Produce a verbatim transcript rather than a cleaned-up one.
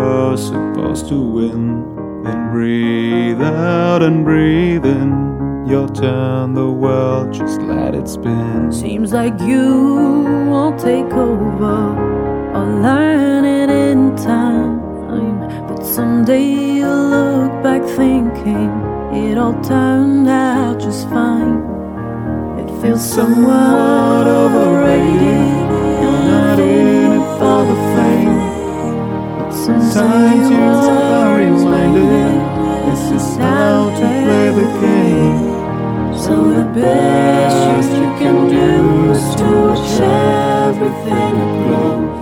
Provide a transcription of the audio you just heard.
were supposed to win. Then breathe out and breathe in. Your turn, the world, just let it spin. Seems like you won't take over or learn it in time. But someday you'll look back thinking it all turned out just fine. It feels somewhat overrated. You're not in it for the fame, but Sometimes you are reminded this is how to play the game. so the best you can do is to watch everything that grows.